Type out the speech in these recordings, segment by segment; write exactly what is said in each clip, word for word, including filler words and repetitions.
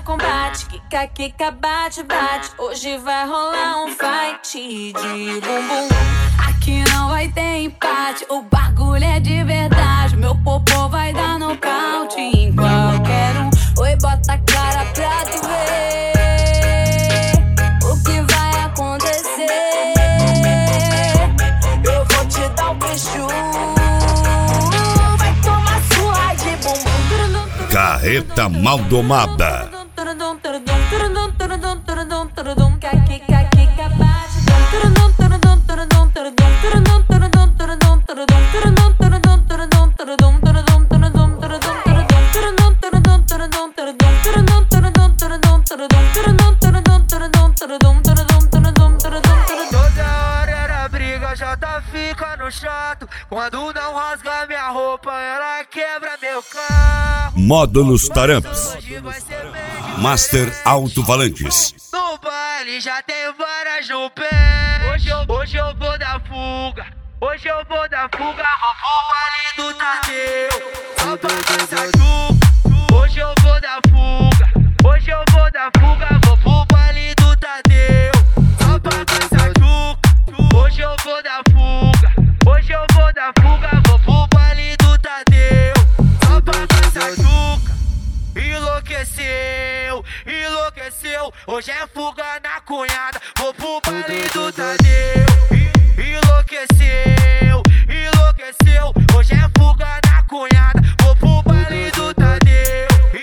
combate. Kika, kika, bate, bate. Hoje vai rolar um fight de bumbum. Aqui não vai ter empate, o bagulho é de verdade. Meu popô vai dar nocaute em qualquer um. Oi, bota a cara pra tu ver o que vai acontecer. Eu vou te dar um beijo, vai tomar surra de bumbum. Carreta Maldomada. Já tá ficando chato. Quando não rasga minha roupa, ela quebra meu carro. Módulos Taramps. Master Alto-Falantes. No baile já tem várias no pé. Hoje eu, hoje eu vou dar fuga. Hoje eu vou dar fuga. Vou pro baile do Tadeu. Só pra dançar chuca. Hoje eu vou dar fuga. Hoje eu vou dar fuga. Vou pro baile do Tadeu. Só pra dançar chuca. Hoje eu vou dar fuga, hoje eu vou dar fuga, vou pro baile do Tadeu. Só pra dançar chuca. Enlouqueceu, enlouqueceu. Hoje é fuga na cunhada, vou pro baile do Tadeu. Enlouqueceu, enlouqueceu. Hoje é fuga na cunhada, vou pro baile do Tadeu.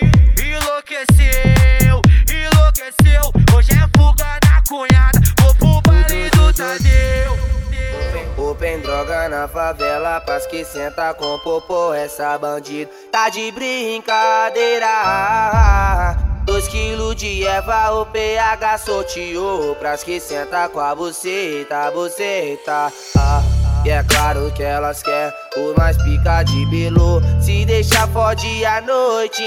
Enlouqueceu, enlouqueceu. Hoje é fuga na cunhada, vou pro baile do Tadeu. Open droga na favela, pras que senta com popô. Essa bandido tá de brincadeira. Dois quilos de erva, o P H sorteou. Pras que senta com a buceta, buceta. Ah, e é claro que elas querem o mais pica de Belo. Se deixar fode a noite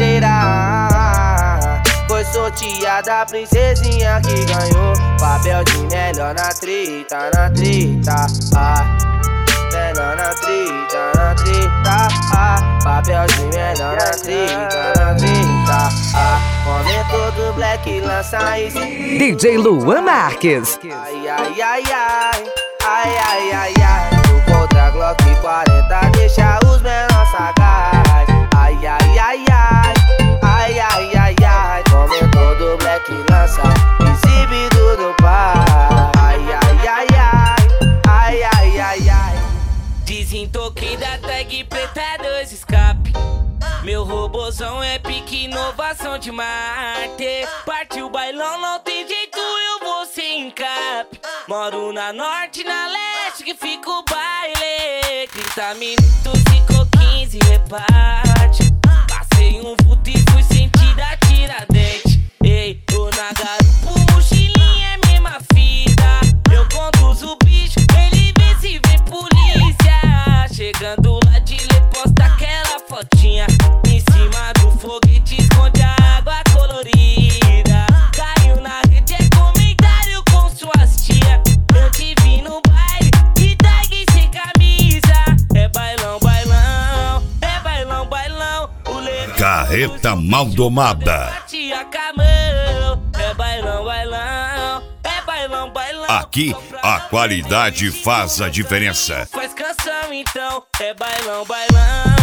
inteira. Foi sorteada a princesinha que ganhou papel de melhor na treta, na treta. Ah, melhor na treta, na treta. Ah, papel de melhor na treta, na treta. Ah, comentou do Black lança isso. D J Luan Marques. Ai, ai, ai, ai, ai, ai, ai, ai. O contra Glock quarenta deixa os menores sagaz. Ai, ai, ai, ai, ai, ai, ai, ai. Comentou do Black lança, exibido no par. Ai, ai, ai, ai, ai, ai, ai, ai. Desentoquei da tag preta, dois escape. Meu robozão é pique, inovação de Marte. Partiu o bailão, não tem jeito, eu vou sem encape. Moro na norte, na leste, que fica o baile. trinta minutos, ficou quinze, reparte. Passei um vulto e fui sentido a Tiradentes. Ei, tô na garupa, mochilinha é mesma fita. Eu conduzo o bicho, ele vê se vê polícia. Chegando lá de lê, posta aquela fotinha. Em cima do foguete esconde a água colorida. Caiu na rede, é comentário com suas tia. Eu te vi no baile e tag sem camisa. É bailão, bailão, é bailão, bailão. O leão Carreta Maldomada. tia Camão. É bailão, bailão, é bailão, bailão. Aqui a qualidade faz a diferença. Faz canção então, é bailão, bailão.